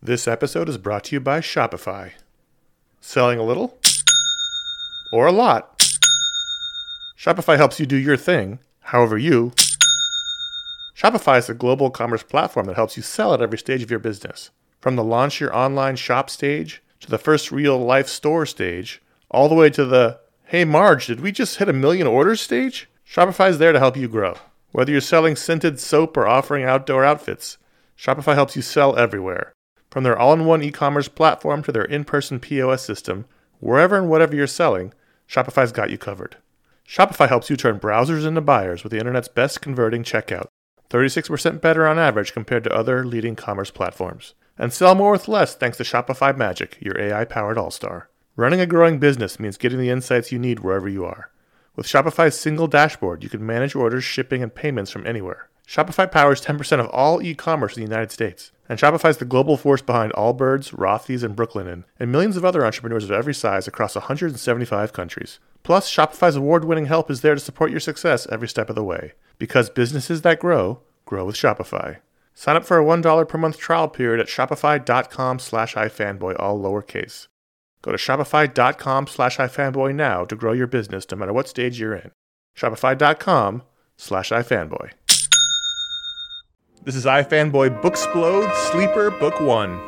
This episode is brought to you by Shopify. Selling a little or a lot? Shopify helps you do your thing, however you. Shopify is a global commerce platform that helps you sell at every stage of your business. From the launch your online shop stage, to the first real-life store stage, all the way to the, hey Marge, did we just hit 1 million orders stage? Shopify is there to help you grow. Whether you're selling scented soap or offering outdoor outfits, Shopify helps you sell everywhere. From their all-in-one e-commerce platform to their in-person POS system, wherever and whatever you're selling, Shopify's got you covered. Shopify helps you turn browsers into buyers with the internet's best converting checkout, 36% better on average compared to other leading commerce platforms. And sell more with less thanks to Shopify Magic, your AI-powered all-star. Running a growing business means getting the insights you need wherever you are. With Shopify's single dashboard, you can manage orders, shipping, and payments from anywhere. Shopify powers 10% of all e-commerce in the United States. And Shopify's the global force behind Allbirds, Rothy's, and Brooklinen, and millions of other entrepreneurs of every size across 175 countries. Plus, Shopify's award-winning help is there to support your success every step of the way. Because businesses that grow, grow with Shopify. Sign up for a $1 per month trial period at shopify.com/ifanboy, all lowercase. Go to shopify.com/ifanboy now to grow your business no matter what stage you're in. Shopify.com/ifanboy. This is iFanboy Booksplode Sleeper Book 1.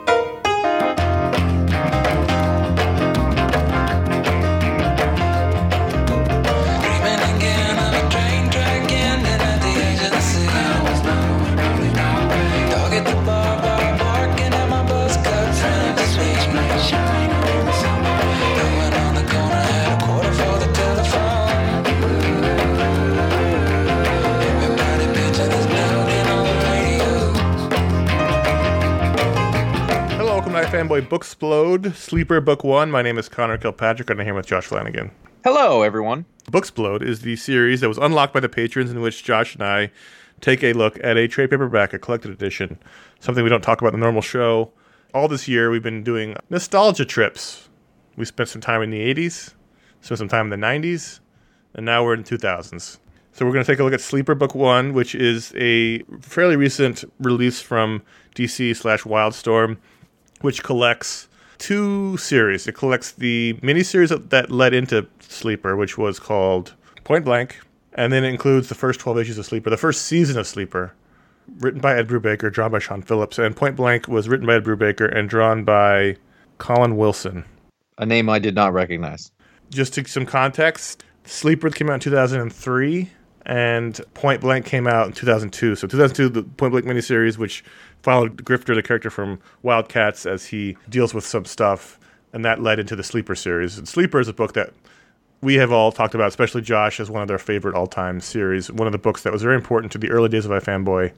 Fanboy Booksplode, Sleeper Book 1. My name is Connor Kilpatrick, and I'm here with Josh Flanagan. Hello, everyone. Booksplode is the series that was unlocked by the patrons in which Josh and I take a look at a trade paperback, a collected edition, something we don't talk about in the normal show. All this year, we've been doing nostalgia trips. We spent some time in the 80s, spent some time in the 90s, and now we're in the 2000s. So we're going to take a look at Sleeper Book 1, which is a fairly recent release from DC/Wildstorm, which collects two series. It collects the miniseries that led into Sleeper, which was called Point Blank, and then it includes the first 12 issues of Sleeper, the first season of Sleeper, written by Ed Brubaker, drawn by Sean Phillips, and Point Blank was written by Ed Brubaker and drawn by Colin Wilson. A name I did not recognize. Just to some context, Sleeper came out in 2003, and Point Blank came out in 2002. So 2002, the Point Blank miniseries, which followed Grifter, the character from Wildcats, as he deals with some stuff, and that led into the Sleeper series. And Sleeper is a book that we have all talked about, especially Josh, as one of their favorite all-time series. One of the books that was very important to the early days of iFanboy.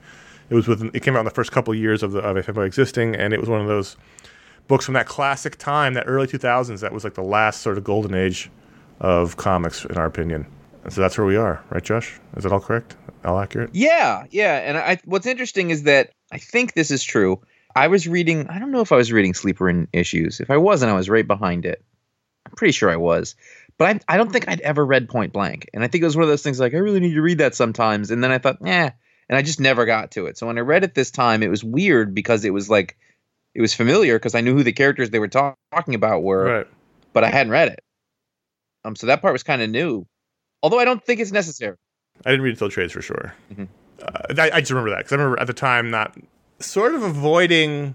It came out in the first couple of years of iFanboy existing, and it was one of those books from that classic time, that early 2000s, that was like the last sort of golden age of comics, in our opinion. And so that's where we are, right, Josh? Is that all correct? All accurate? Yeah. And what's interesting is that I think this is true. I don't know if I was reading Sleeper in issues. If I wasn't, I was right behind it. I'm pretty sure I was. But I don't think I'd ever read Point Blank. And I think it was one of those things like, I really need to read that sometimes. And then I thought, and I just never got to it. So when I read it this time, it was weird because it was like, it was familiar because I knew who the characters they were talking about were, right, but I hadn't read it. So that part was kind of new. Although I don't think it's necessary. I didn't read until trades for sure. Mm-hmm. I just remember that because I remember at the time not sort of avoiding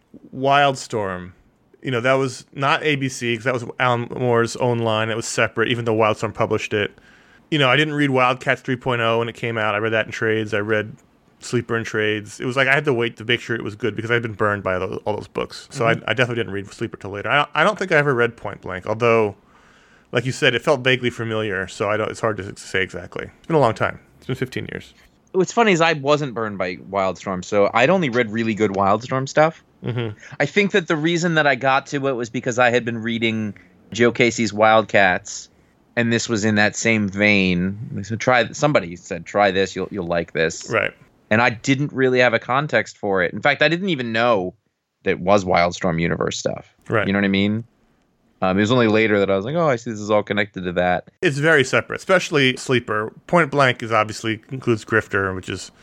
Wildstorm. You know, that was not ABC because that was Alan Moore's own line. It was separate, even though Wildstorm published it. You know, I didn't read Wildcats 3.0 when it came out. I read that in trades. I read Sleeper in trades. It was like I had to wait to make sure it was good because I'd been burned by all those books. So I definitely didn't read Sleeper till later. I don't think I ever read Point Blank, although, like you said, it felt vaguely familiar. So it's hard to say exactly. It's been a long time. It's been 15 years. What's funny is I wasn't burned by Wildstorm, so I'd only read really good Wildstorm stuff. Mm-hmm. I think that the reason that I got to it was because I had been reading Joe Casey's Wildcats, and this was in that same vein. So somebody said, try this, you'll like this. Right. And I didn't really have a context for it. In fact, I didn't even know that it was Wildstorm universe stuff. Right. You know what I mean? It was only later that I was like, oh, I see this is all connected to that. It's very separate, especially Sleeper. Point Blank is obviously includes Grifter, which is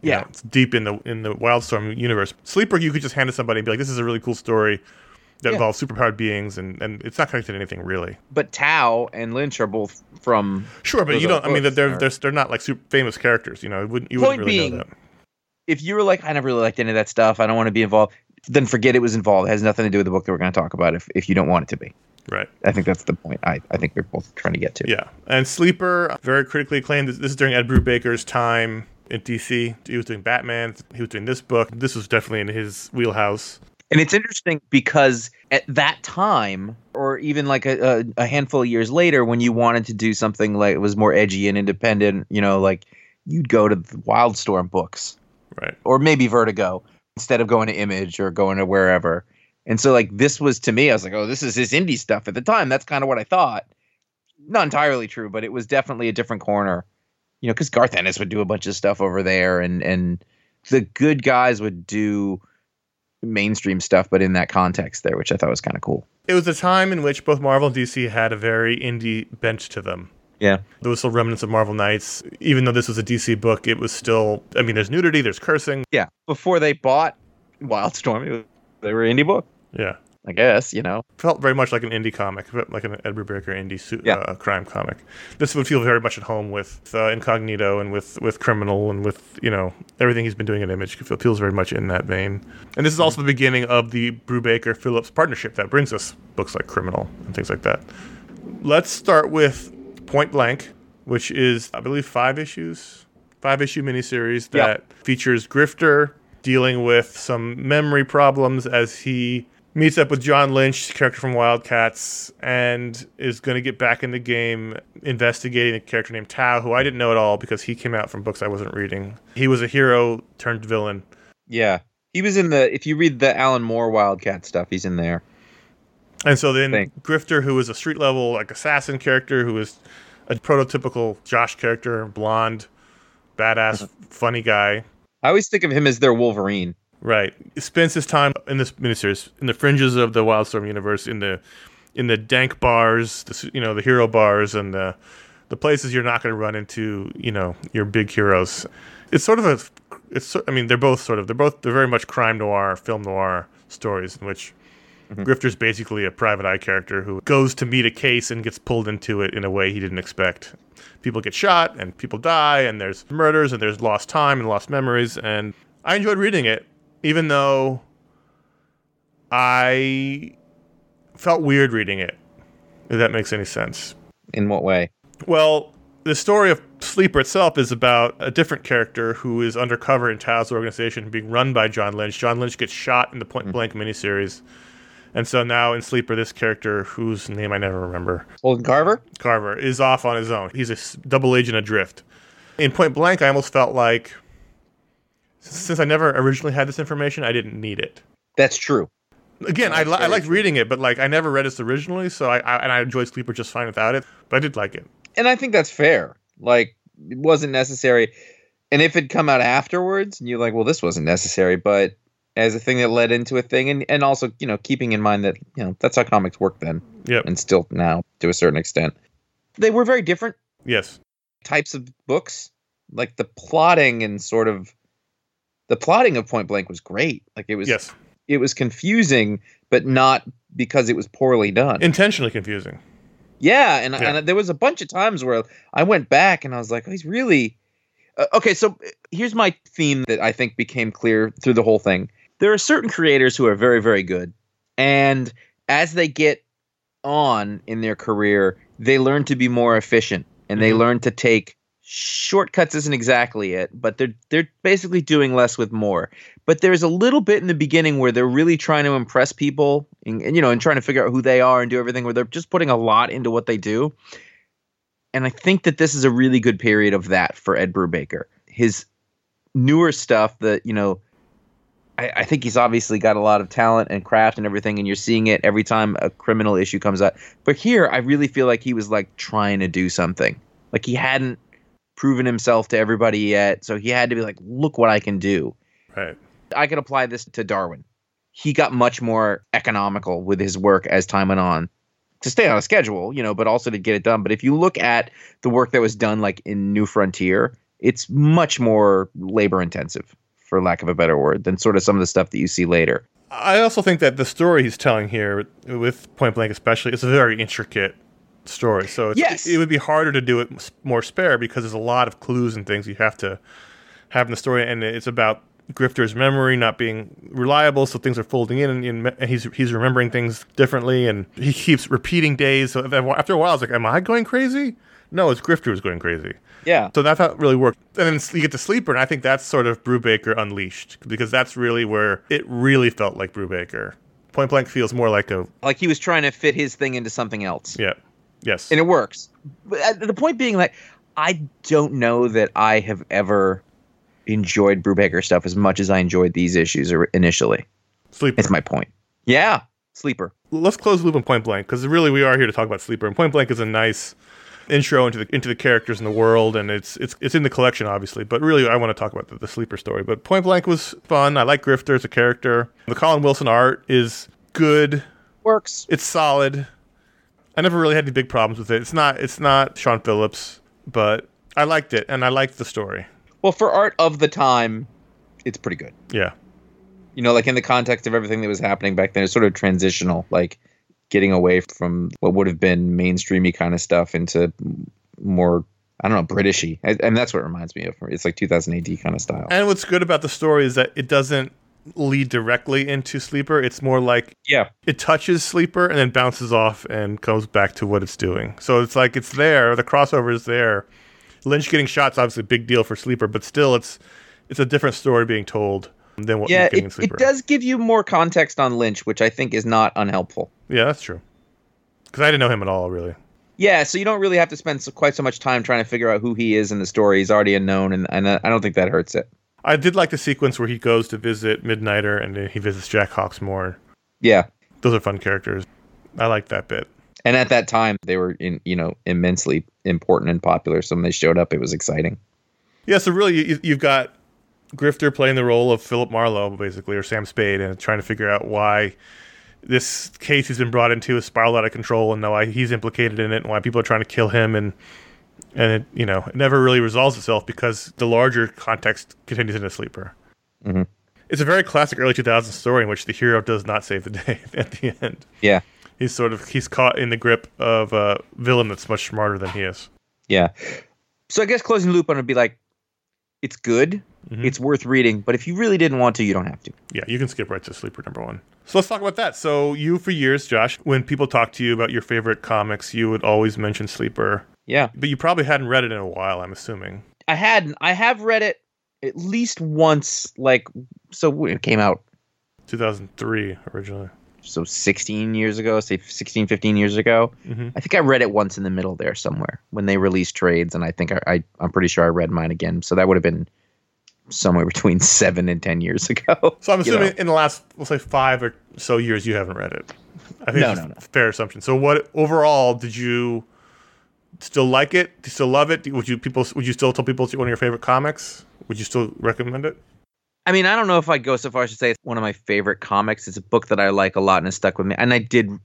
You know, it's deep in the Wildstorm universe. Sleeper, you could just hand to somebody and be like, "This is a really cool story that involves superpowered beings," and it's not connected to anything really. But Tao and Lynch are both from sure, but you don't. I mean, they're not like super famous characters. You know, you wouldn't really know that. If you were like, I never really liked any of that stuff, I don't want to be involved, then forget it was involved. It has nothing to do with the book that we're going to talk about if you don't want it to be. Right. I think that's the point I think we're both trying to get to. Yeah. And Sleeper, very critically acclaimed. This is during Ed Brubaker's time in DC. He was doing Batman. He was doing this book. This was definitely in his wheelhouse. And it's interesting because at that time, or even like a handful of years later, when you wanted to do something like it was more edgy and independent, you know, like you'd go to the Wildstorm books. Right. Or maybe Vertigo instead of going to Image or going to wherever. And so like this was, to me, I was like, oh, this is his indie stuff at the time. That's kind of what I thought. Not entirely true, but it was definitely a different corner. You know, because Garth Ennis would do a bunch of stuff over there and the good guys would do mainstream stuff, but in that context there, which I thought was kind of cool. It was a time in which both Marvel and DC had a very indie bent to them. Yeah. There was still remnants of Marvel Knights. Even though this was a DC book, it was still, I mean, there's nudity, there's cursing. Yeah. Before they bought Wildstorm, they were an indie book. Yeah. I guess, you know. Felt very much like an indie comic, like an Ed Brubaker indie crime comic. This would feel very much at home with Incognito and with Criminal and with, you know, everything he's been doing at Image. It feels very much in that vein. And this is also the beginning of the Brubaker-Phillips partnership that brings us books like Criminal and things like that. Let's start with Point Blank, which is, I believe, 5-issue miniseries that features Grifter dealing with some memory problems as he meets up with John Lynch, character from Wildcats, and is going to get back in the game investigating a character named Tao, who I didn't know at all because he came out from books I wasn't reading. He was a hero turned villain. Yeah. He was in if you read the Alan Moore Wildcat stuff, he's in there. And so then Grifter, who is a street level like assassin character, who is a prototypical Josh character, blonde, badass, funny guy. I always think of him as their Wolverine. Right. He spends his time in this miniseries in the fringes of the Wildstorm universe, in the dank bars, the hero bars, and the places you're not going to run into, you know, your big heroes. It's sort of they're very much crime noir, film noir stories in which Grifter's basically a private eye character who goes to meet a case and gets pulled into it in a way he didn't expect. People get shot and people die and there's murders and there's lost time and lost memories, and I enjoyed reading it, even though I felt weird reading it, if that makes any sense. In what way? Well, the story of Sleeper itself is about a different character who is undercover in Tao's organization being run by John Lynch. John Lynch gets shot in the Point Blank miniseries. And so now in Sleeper, this character, whose name I never remember. Holden Carver? Carver, is off on his own. He's a double agent adrift. In Point Blank, I almost felt like, since I never originally had this information, I didn't need it. That's true. Again, I liked reading it, but like I never read this originally, so I enjoyed Sleeper just fine without it. But I did like it. And I think that's fair. Like, it wasn't necessary. And if it'd come out afterwards, and you're like, well, this wasn't necessary, but as a thing that led into a thing, and also, you know, keeping in mind that, you know, that's how comics work then. Yep. And still now, to a certain extent. They were very different. Yes. Types of books. Like, the plotting and sort of... The plotting of Point Blank was great. Like, it was... Yes. It was confusing, but not because it was poorly done. Intentionally confusing. Yeah, and there was a bunch of times where I went back and I was like, oh, he's really... okay, so here's my theme that I think became clear through the whole thing. There are certain creators who are very, very good. And as they get on in their career, they learn to be more efficient. And they learn to take... Shortcuts isn't exactly it, but they're basically doing less with more. But there's a little bit in the beginning where they're really trying to impress people and you know, and trying to figure out who they are and do everything, where they're just putting a lot into what they do. And I think that this is a really good period of that for Ed Brubaker. His newer stuff that, you know, I think he's obviously got a lot of talent and craft and everything, and you're seeing it every time a Criminal issue comes out. But here, I really feel like he was like trying to do something. Like he hadn't proven himself to everybody yet, so he had to be like, look what I can do. Right. I could apply this to Darwin. He got much more economical with his work as time went on to stay on a schedule, you know, but also to get it done. But if you look at the work that was done like in New Frontier, It's much more labor intensive, for lack of a better word, than sort of some of the stuff that you see later. I also think that the story he's telling here, with Point Blank especially, is a very intricate story. So it would be harder to do it more spare because there's a lot of clues and things you have to have in the story, and it's about Grifter's memory not being reliable, so things are folding in, and he's remembering things differently, and he keeps repeating days. So after a while, it's like, am I going crazy? No, it's Grifter who's going crazy. Yeah. So that's how it really worked. And then you get to Sleeper, and I think that's sort of Brubaker unleashed, because that's really where it really felt like Brubaker. Point Blank feels more like like he was trying to fit his thing into something else. Yeah. Yes. And it works. But the point being, like, I don't know that I have ever enjoyed Brubaker stuff as much as I enjoyed these issues initially. Sleeper. That's my point. Yeah. Sleeper. Let's close the loop on Point Blank, because really we are here to talk about Sleeper. And Point Blank is a nice intro into the characters in the world, and it's in the collection, obviously. But really, I want to talk about the Sleeper story. But Point Blank was fun. I like Grifter as a character. The Colin Wilson art is good. Works. It's solid. I never really had any big problems with it. It's not Sean Phillips, but I liked it, and I liked the story. Well, for art of the time, it's pretty good. Yeah. You know, like in the context of everything that was happening back then, it's sort of transitional, like getting away from what would have been mainstreamy kind of stuff into more, I don't know, Britishy. And that's what it reminds me of. It's like 2000 AD kind of style. And what's good about the story is that it doesn't lead directly into Sleeper. It's more like it touches Sleeper and then bounces off and goes back to what it's doing. So it's like it's there. The crossover is there. Lynch getting shot's obviously a big deal for Sleeper, but still it's a different story being told than what you're getting in Sleeper. It does give you more context on Lynch, which I think is not unhelpful. Yeah, that's true. Because I didn't know him at all, really. Yeah, so you don't really have to spend quite so much time trying to figure out who he is in the story. He's already unknown, and I don't think that hurts it. I did like the sequence where he goes to visit Midnighter and then he visits Jack Hawksmoor. Yeah. Those are fun characters. I like that bit. And at that time, they were immensely important and popular. So when they showed up, it was exciting. Yeah, so really, you've got Grifter playing the role of Philip Marlowe, basically, or Sam Spade, and trying to figure out why this case he's been brought into has spiraled out of control, and why he's implicated in it, and why people are trying to kill him, and it, it never really resolves itself because the larger context continues in a Sleeper. Mm-hmm. It's a very classic early 2000s story in which the hero does not save the day at the end. Yeah. He's caught in the grip of a villain that's much smarter than he is. Yeah. So I guess closing the loop on it would be like, it's good. Mm-hmm. It's worth reading. But if you really didn't want to, you don't have to. Yeah, you can skip right to Sleeper #1. So let's talk about that. So you, for years, Josh, when people talk to you about your favorite comics, you would always mention Sleeper. Yeah. But you probably hadn't read it in a while, I'm assuming. I hadn't. I have read it at least once, so it came out 2003 originally. So 16 years ago, say 16, 15 years ago. Mm-hmm. I think I read it once in the middle there somewhere when they released trades, and I think I'm pretty sure I read mine again. So that would have been somewhere between 7 and 10 years ago. So I'm assuming in the last, we'll say 5 or so years, you haven't read it. I think that's a fair assumption. So what overall did you still like it? Do you still love it? Would you still tell people it's one of your favorite comics? Would you still recommend it? I mean, I don't know if I'd go so far as to say it's one of my favorite comics. It's a book that I like a lot and has stuck with me. And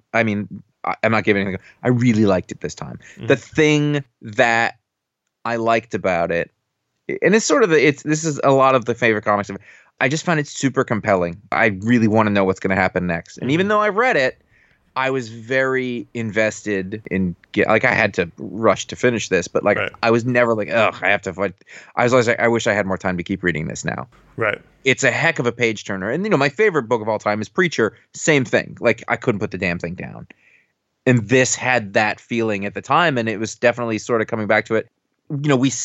I'm not giving anything. I really liked it this time. Mm-hmm. The thing that I liked about it, and it's sort of this is a lot of the favorite comics. I just found it super compelling. I really want to know what's going to happen next. And even though I read it, I was very invested in I had to rush to finish this, but right. I was never like, ugh, I have to fight. I was always like, I wish I had more time to keep reading this now. Right. It's a heck of a page turner. And my favorite book of all time is Preacher. Same thing. I couldn't put the damn thing down. And this had that feeling at the time, and it was definitely sort of coming back to it. We've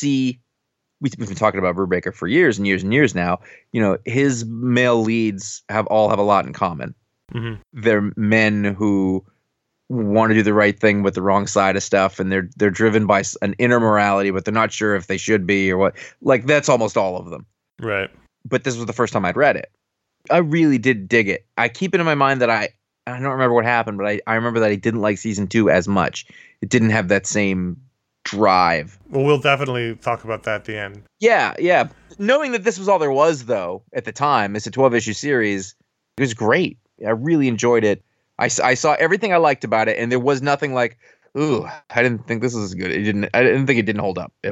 been talking about Brubaker for years and years and years now. His male leads have a lot in common. Mm-hmm. They're men who want to do the right thing with the wrong side of stuff, and they're driven by an inner morality, but they're not sure if they should be or what. That's almost all of them. Right. But this was the first time I'd read it. I really did dig it. I keep it in my mind that I don't remember what happened, but I remember that I didn't like season 2 as much. It didn't have that same drive. Well, we'll definitely talk about that at the end. Yeah. Knowing that this was all there was, though, at the time, it's a 12-issue series, it was great. I really enjoyed it. I saw everything I liked about it, and there was nothing like, ooh, I didn't think this was good. I didn't think it didn't hold up at all.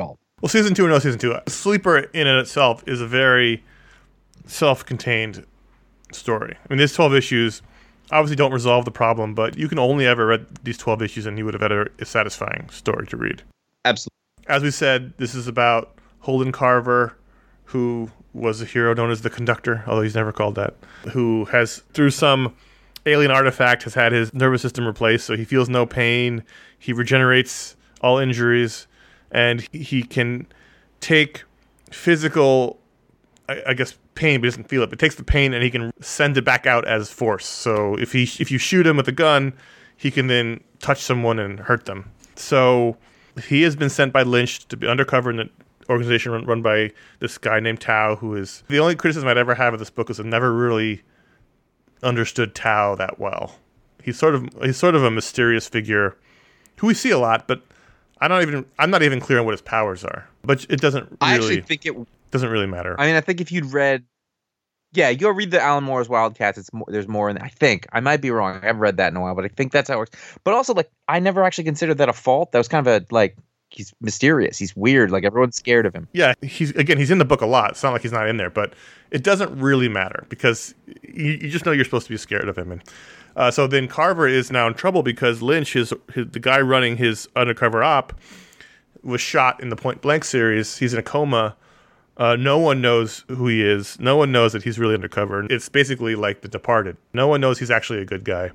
Well, season 2 or no season 2, Sleeper in and itself is a very self-contained story. I mean, there's 12 issues. Obviously don't resolve the problem, but you can only ever read these 12 issues and you would have had a satisfying story to read. Absolutely. As we said, this is about Holden Carver, who was a hero known as the Conductor, although he's never called that, who has, through some alien artifact, has had his nervous system replaced, so he feels no pain. He regenerates all injuries, and he can take physical, I guess, pain, but he doesn't feel it. But takes the pain and he can send it back out as force. So if you shoot him with a gun, he can then touch someone and hurt them. So he has been sent by Lynch to be undercover in an organization run by this guy named Tao, who is... The only criticism I'd ever have of this book is I've never really understood Tao that well. He's sort of a mysterious figure who we see a lot, but I'm not even clear on what his powers are. But it doesn't really... I actually think it doesn't really matter. I mean, I think if you'd read... Yeah, you'll read the Alan Moore's Wildcats. There's more in there. I think. I might be wrong. I haven't read that in a while, but I think that's how it works. But also, like, I never actually considered that a fault. That was kind of a, like, he's mysterious. He's weird. Like, everyone's scared of him. Yeah, he's in the book a lot. It's not like he's not in there, but it doesn't really matter because you just know you're supposed to be scared of him. And so then Carver is now in trouble because Lynch, the guy running his undercover op, was shot in the Point Blank series. He's in a coma. No one knows who he is. No one knows that he's really undercover. It's basically like The Departed. No one knows he's actually a good guy.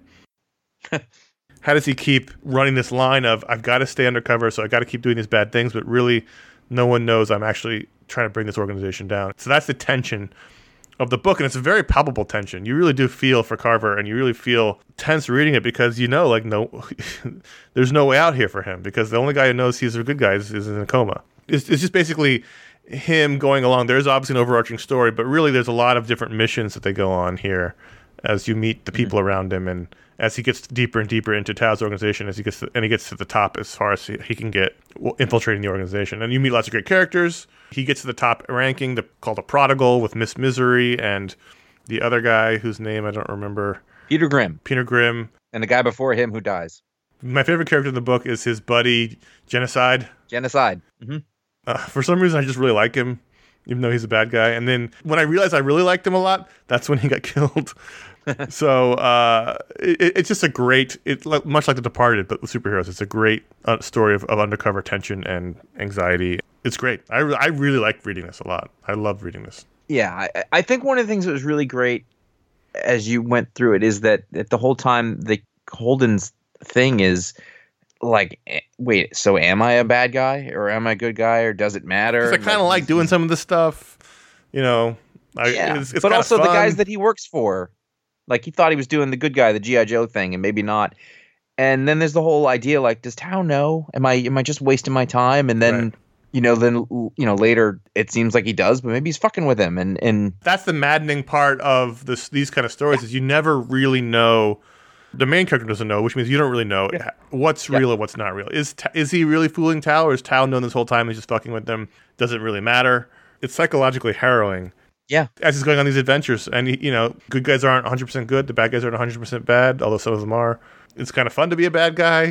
How does he keep running this line of, I've got to stay undercover, so I've got to keep doing these bad things, but really no one knows I'm actually trying to bring this organization down. So that's the tension of the book, and it's a very palpable tension. You really do feel for Carver, and you really feel tense reading it because you know, like, no, there's no way out here for him because the only guy who knows he's a good guy is in a coma. It's just basically him going along. There's obviously an overarching story, but really there's a lot of different missions that they go on here as you meet the people around him, and as he gets deeper and deeper into Tao's organization, he gets to the top as far as he can get infiltrating the organization. And you meet lots of great characters. He gets to the top ranking, called a Prodigal, with Miss Misery and the other guy whose name I don't remember. Peter Grimm. And the guy before him who dies. My favorite character in the book is his buddy, Genocide. Mm-hmm. For some reason, I just really like him, even though he's a bad guy. And then when I realized I really liked him a lot, that's when he got killed. So it's just a great, much like The Departed, but with superheroes. It's a great story of undercover tension and anxiety. It's great. I really like reading this a lot. I love reading this. Yeah, I think one of the things that was really great as you went through it is that the whole time the Holden's thing is like, wait, so am I a bad guy or am I a good guy or does it matter? Because I kind of like doing some of this stuff, you know. It's but also fun. The guys that he works for, like he thought he was doing the good guy, the G.I. Joe thing, and maybe not. And then there's the whole idea, like, does Tao know? Am I just wasting my time? And then, right. Later it seems like he does, but maybe he's fucking with him. And that's the maddening part of these kind of stories is you never really know. The main character doesn't know, which means you don't really know what's real and what's not real. Is he really fooling Tao, or is Tao known this whole time? He's just fucking with them. Doesn't really matter. It's psychologically harrowing. Yeah. As he's going on these adventures, and good guys aren't 100% good. The bad guys aren't 100% bad, although some of them are. It's kind of fun to be a bad guy.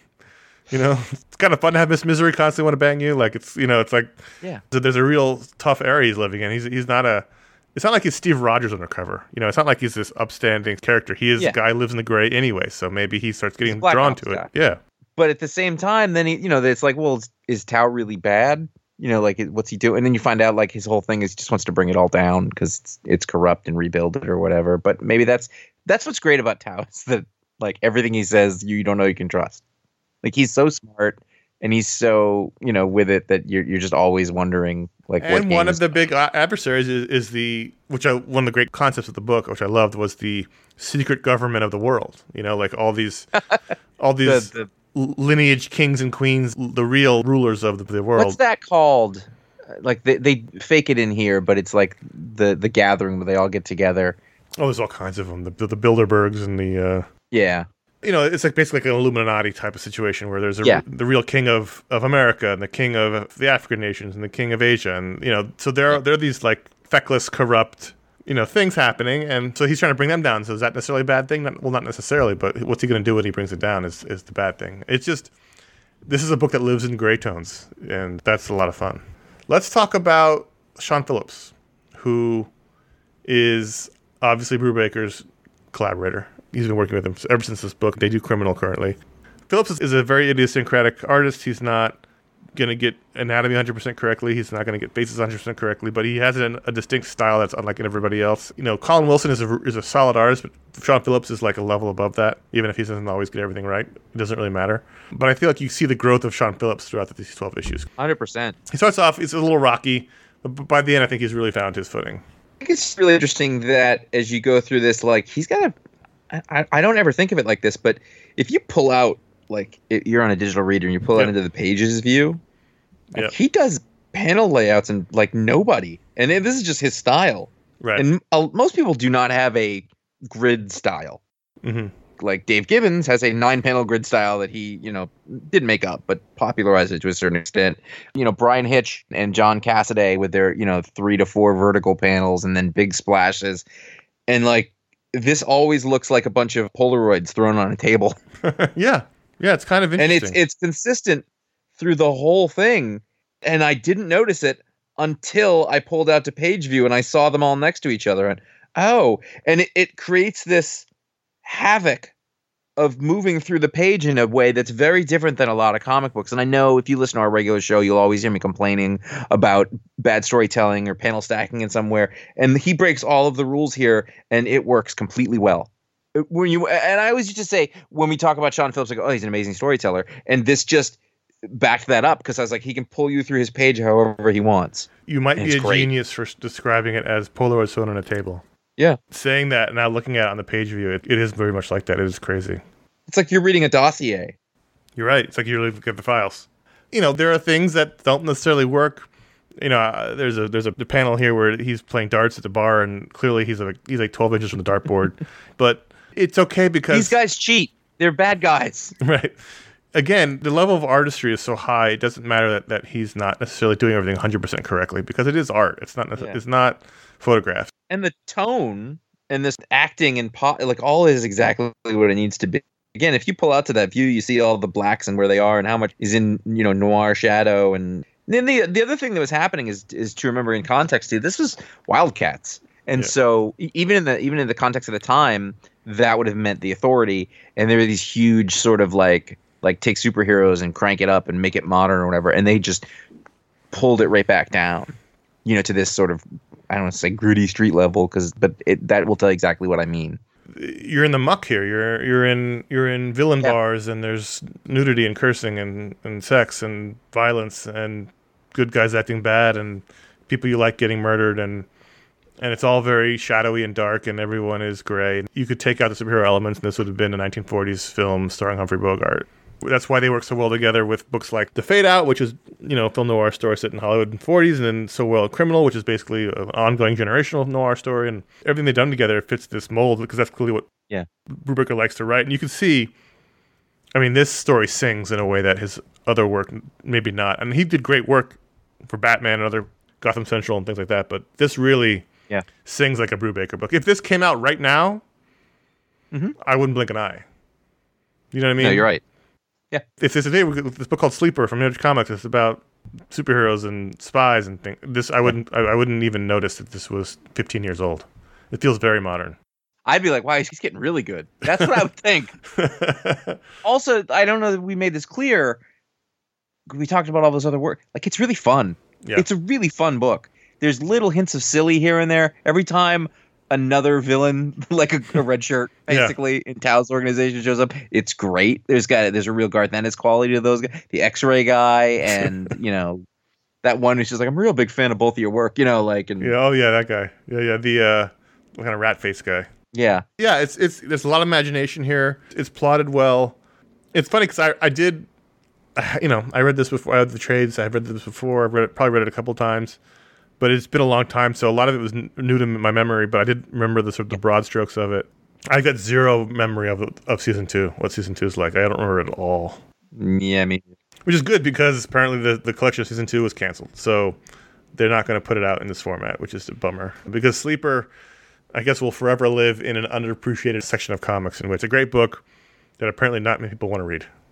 It's kind of fun to have Miss Misery constantly want to bang you. Like it's like So there's a real tough area he's living in. He's not a. It's not like he's Steve Rogers undercover. It's not like he's this upstanding character. He is a guy who lives in the gray anyway, so maybe he starts getting drawn to it. Guy. Yeah. But at the same time, then it's like, well, is Tao really bad? Like, what's he doing? And then you find out, like, his whole thing is he just wants to bring it all down because it's corrupt and rebuild it or whatever. But maybe that's what's great about Tao is that, like, everything he says, you don't know you can trust. Like, he's so smart. And he's so, with it that you're just always wondering, like, what. And one of the big adversaries is one of the great concepts of the book, which I loved, was the secret government of the world. Like all these the lineage kings and queens, the real rulers of the world. What's that called? Like they fake it in here, but it's like the gathering where they all get together. Oh, there's all kinds of them. The Bilderbergs and the yeah. It's like basically like an Illuminati type of situation where there's the real king of America and the king of the African nations and the king of Asia. And, so there are these like feckless, corrupt, things happening. And so he's trying to bring them down. So is that necessarily a bad thing? Well, not necessarily, but what's he going to do when he brings it down is the bad thing. It's just, This is a book that lives in gray tones, and that's a lot of fun. Let's talk about Sean Phillips, who is obviously Brubaker's collaborator. He's been working with him ever since this book. They do Criminal currently. Phillips is a very idiosyncratic artist. He's not going to get anatomy 100% correctly. He's not going to get faces 100% correctly, but he has a distinct style that's unlike everybody else. You know, Colin Wilson is a solid artist, but Sean Phillips is like a level above that. Even if he doesn't always get everything right, it doesn't really matter. But I feel like you see the growth of Sean Phillips throughout these 12 issues. 100%. He starts off, it's a little rocky, but by the end, I think he's really found his footing. I think it's really interesting that as you go through this, like, he's got I don't ever think of it like this, but if you pull out, like, you're on a digital reader and you pull out into the pages view, like, he does panel layouts and like nobody. And this is just his style. Right. And most people do not have a grid style. Mm-hmm. Like Dave Gibbons has a 9-panel grid style that he, didn't make up, but popularized it to a certain extent. Brian Hitch and John Cassaday with their, 3 to 4 vertical panels and then big splashes. And like, this always looks like a bunch of Polaroids thrown on a table. Yeah. Yeah. It's kind of interesting. And it's consistent through the whole thing. And I didn't notice it until I pulled out to page view and I saw them all next to each other. And it creates this havoc of moving through the page in a way that's very different than a lot of comic books. And I know if you listen to our regular show, you'll always hear me complaining about bad storytelling or panel stacking in somewhere. And he breaks all of the rules here, and it works completely well. And I always used to say, when we talk about Sean Phillips, like, oh, he's an amazing storyteller. And this just backed that up, because I was like, he can pull you through his page however he wants. You might be a genius for describing it as Polaroids thrown on a table. Yeah. Saying that, now looking at it on the page view, it is very much like that. It is crazy. It's like you're reading a dossier. You're right. It's like you're looking at the files. There are things that don't necessarily work. There's a panel here where he's playing darts at the bar, and clearly he's like 12 inches from the dartboard. But it's okay because these guys cheat. They're bad guys. Right. Again, the level of artistry is so high, it doesn't matter that he's not necessarily doing everything 100% correctly, because it is art. It's not It's not photographed. And the tone and this acting and like all is exactly what it needs to be. Again, if you pull out to that view, you see all the blacks and where they are and how much is in, noir shadow. And then the other thing that was happening is to remember in context too, this was Wildcats. And so even in the context of the time, that would have meant the Authority. And there were these huge sort of like take superheroes and crank it up and make it modern or whatever. And they just pulled it right back down, to this sort of, I don't want to say gritty street level, but that will tell you exactly what I mean. You're in the muck here. You're in villain bars, and there's nudity and cursing and sex and violence and good guys acting bad and people you like getting murdered, and it's all very shadowy and dark, and everyone is gray. You could take out the superhero elements, and this would have been a 1940s film starring Humphrey Bogart. That's why they work so well together with books like The Fade Out, which is, film noir story set in Hollywood in the 40s, and then So Well Criminal, which is basically an ongoing generational noir story, and everything they've done together fits this mold, because that's clearly what Brubaker likes to write. And you can see, this story sings in a way that his other work maybe not. I mean, he did great work for Batman and other Gotham Central and things like that, but this really sings like a Brubaker book. If this came out right now, I wouldn't blink an eye. You know what I mean? No, you're right. Yeah, it's today with this book called Sleeper from Image Comics. It's about superheroes and spies and things. This I wouldn't even notice that this was 15 years old. It feels very modern. I'd be like, wow, he's getting really good. That's what I would think. Also, I don't know that we made this clear. We talked about all those other work. Like, it's really fun. Yeah. It's a really fun book. There's little hints of silly here and there. Every time another villain, like a red shirt, basically, in Tao's organization shows up, it's great. There's a real Garth Ennis quality to those guys. The X-ray guy, and that one who's just like, I'm a real big fan of both of your work, and that guy. The kind of rat face guy. Yeah. It's there's a lot of imagination here. It's plotted well. It's funny because I did, I read this before. I had the trades. I've read this before. Probably read it a couple times. But it's been a long time, so a lot of it was new to my memory, but I did remember the sort of the broad strokes of it. I got zero memory of season 2, what season 2 is like. I don't remember it at all. Yeah, me. Which is good, because apparently the collection of season 2 was canceled, so they're not going to put it out in this format, which is a bummer. Because Sleeper, I guess, will forever live in an underappreciated section of comics, in which it's a great book that apparently not many people want to read.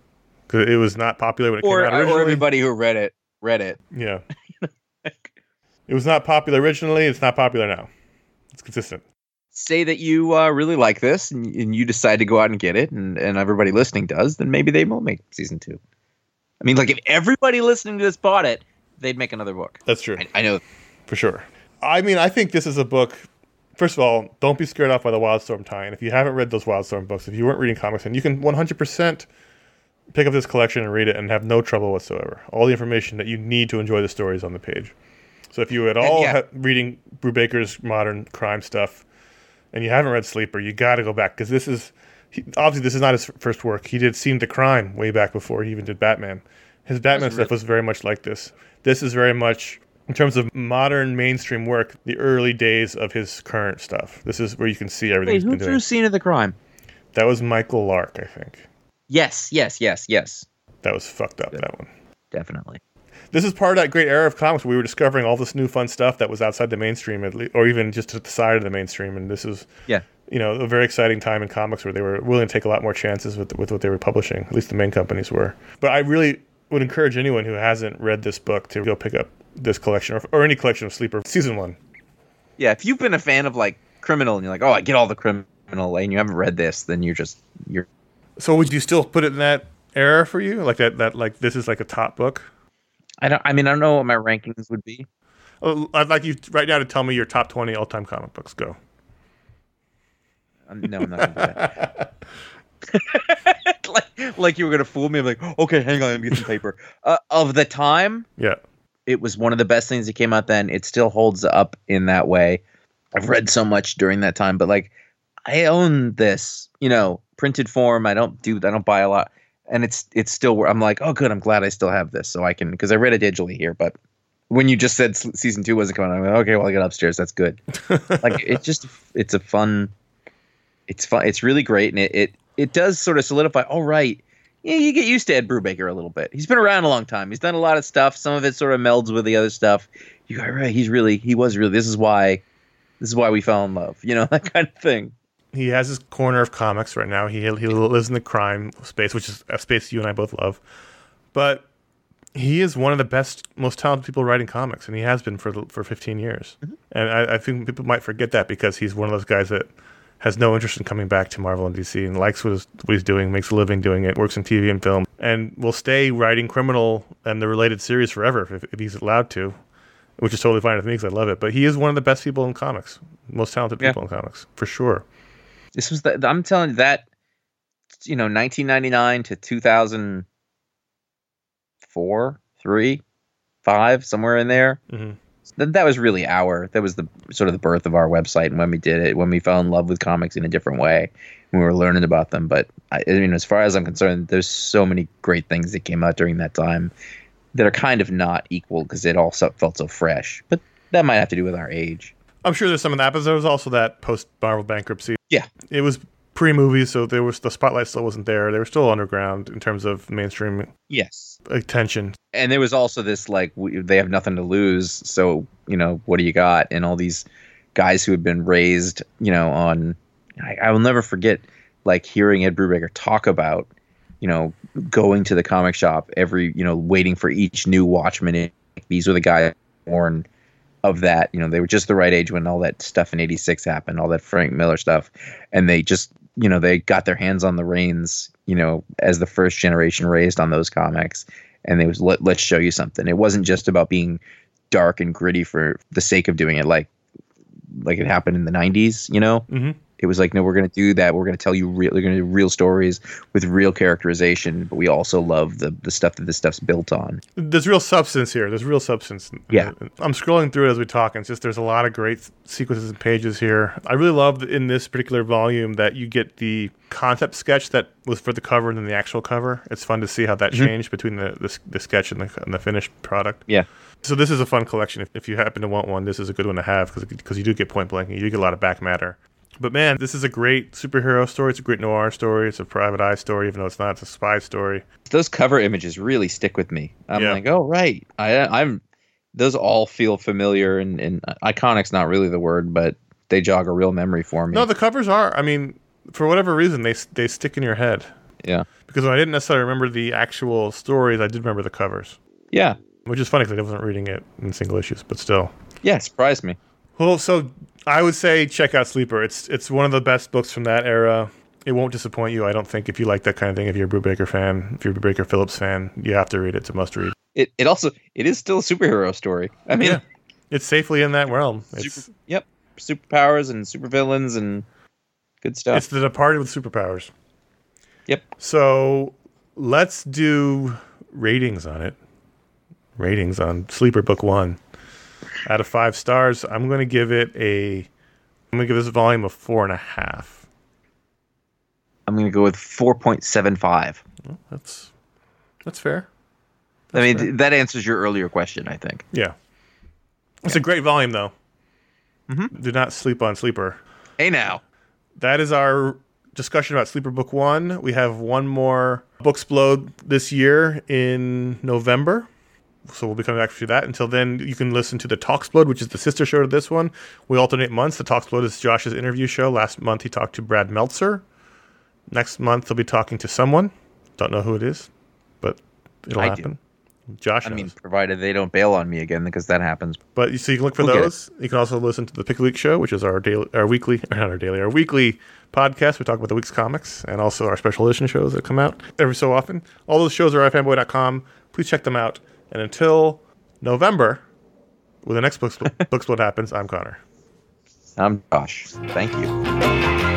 because it was not popular when it came out originally. Or everybody who read it. Yeah. It was not popular originally. It's not popular now. It's consistent. Say that you really like this and you decide to go out and get it, and everybody listening does, then maybe they will make season 2. I mean, like, if everybody listening to this bought it, they'd make another book. That's true. I know. For sure. I mean, I think this is a book. First of all, don't be scared off by the Wildstorm tie-in. If you haven't read those Wildstorm books, if you weren't reading comics, then you can 100% pick up this collection and read it and have no trouble whatsoever. All the information that you need to enjoy the stories on the page. So if you at all reading Brubaker's modern crime stuff and you haven't read Sleeper, you got to go back, because obviously this is not his first work. He did Scene to Crime way back before he even did Batman. His Batman stuff was very much like this. This is very much, in terms of modern mainstream work, the early days of his current stuff. This is where you can see everything he's been doing. Who drew Scene of the Crime? That was Michael Lark, I think. Yes. That was fucked up, that one. Definitely. This is part of that great era of comics where we were discovering all this new fun stuff that was outside the mainstream, or even just to the side of the mainstream. And this is, a very exciting time in comics where they were willing to take a lot more chances with what they were publishing. At least the main companies were. But I really would encourage anyone who hasn't read this book to go pick up this collection or any collection of Sleeper season 1. Yeah, if you've been a fan of like Criminal and you're like, oh, I get all the Criminal, and you haven't read this, then you're. So would you still put it in that era for you? Like that like this is like a top book? I don't know what my rankings would be. I'd like you right now to tell me your top 20 all-time comic books. Go. No, I'm not going to do that. like you were going to fool me. I'm like, okay, hang on, let me get some paper. Of the time, it was one of the best things that came out then. It still holds up in that way. I've read so much during that time, but like, I own this, printed form. I don't buy a lot. And it's still, I'm like, oh, good. I'm glad I still have this, so I can, because I read it digitally here. But when you just said season 2 wasn't coming out, I'm like, okay, well, I got upstairs. That's good. Like, it's fun. It's really great, and it does sort of solidify. All right, yeah, you get used to Ed Brubaker a little bit. He's been around a long time. He's done a lot of stuff. Some of it sort of melds with the other stuff. You go, right? He was really. This is why we fell in love. That kind of thing. He has his corner of comics right now. He lives in the crime space, which is a space you and I both love. But he is one of the best, most talented people writing comics, and he has been for 15 years. Mm-hmm. And I think people might forget that because he's one of those guys that has no interest in coming back to Marvel and DC and likes what he's doing, makes a living doing it, works in TV and film, and will stay writing Criminal and the related series forever if he's allowed to, which is totally fine with me because I love it. But he is one of the best people in comics, most talented people in comics, for sure. This was I'm telling you that, 1999 to 2004, 3, 5, somewhere in there. Mm-hmm. That was really that was the sort of the birth of our website, and when we did it, when we fell in love with comics in a different way, when we were learning about them. But as far as I'm concerned, there's so many great things that came out during that time that are kind of not equal because it all felt so fresh. But that might have to do with our age. I'm sure there's some of that, but there was also that post-Marvel bankruptcy. Yeah. It was pre-movies, so the spotlight still wasn't there. They were still underground in terms of mainstream attention. And there was also this, like, they have nothing to lose, so, what do you got? And all these guys who had been raised, on... I will never forget, like, hearing Ed Brubaker talk about, going to the comic shop waiting for each new Watchmen. These were the guys born of that, they were just the right age when all that stuff in 86 happened, all that Frank Miller stuff. And they just, they got their hands on the reins, as the first generation raised on those comics. And they was, let's show you something. It wasn't just about being dark and gritty for the sake of doing it. Like it happened in the 90s, Mm-hmm. It was like, no, we're going to do that. We're going to tell you we're going to do real stories with real characterization, but we also love the stuff that this stuff's built on. There's real substance here. There's real substance. Yeah. I'm scrolling through it as we talk, and it's just there's a lot of great sequences and pages here. I really love in this particular volume that you get the concept sketch that was for the cover and then the actual cover. It's fun to see how that changed between the sketch and the finished product. Yeah. So this is a fun collection. If you happen to want one, this is a good one to have because you do get Point Blank and you do get a lot of back matter. But man, this is a great superhero story. It's a great noir story. It's a private eye story, even though it's not. It's a spy story. Those cover images really stick with me. I'm like, oh right, I'm. Those all feel familiar, and iconic's not really the word, but they jog a real memory for me. No, the covers are. I mean, for whatever reason, they stick in your head. Yeah. Because when I didn't necessarily remember the actual stories, I did remember the covers. Yeah. Which is funny because I wasn't reading it in single issues, but still. Yeah, it surprised me. Well, so I would say check out Sleeper. It's one of the best books from that era. It won't disappoint you, I don't think, if you like that kind of thing. If you're a Brubaker fan, if you're a Brubaker Phillips fan, you have to read it. It's a must read. It is still a superhero story. I mean, it's safely in that realm. Superpowers and supervillains and good stuff. It's The Departed with superpowers. Yep. So let's do ratings on it. Ratings on Sleeper Book 1. Out of 5 stars, I'm going to give this volume a 4.5. I'm going to go with 4.75. Well, that's fair. That answers your earlier question, I think. Yeah. It's a great volume, though. Mm-hmm. Do not sleep on Sleeper. Hey, now. That is our discussion about Sleeper Book 1. We have one more Booksplode this year in November. So we'll be coming back to that. Until then, you can listen to the Talksplode, which is the sister show to this one. We alternate months. The Talksplode is Josh's interview show. Last month, he talked to Brad Meltzer. Next month, he'll be talking to someone. Don't know who it is, but it'll happen. Josh knows. Provided they don't bail on me again, because that happens. But so you can look for those. You can also listen to the Pick a Week show, which is our weekly podcast. We talk about the week's comics and also our special edition shows that come out every so often. All those shows are at fanboy.com. Please check them out. And until November, when the next Booksplode happens, I'm Connor. I'm Josh. Thank you.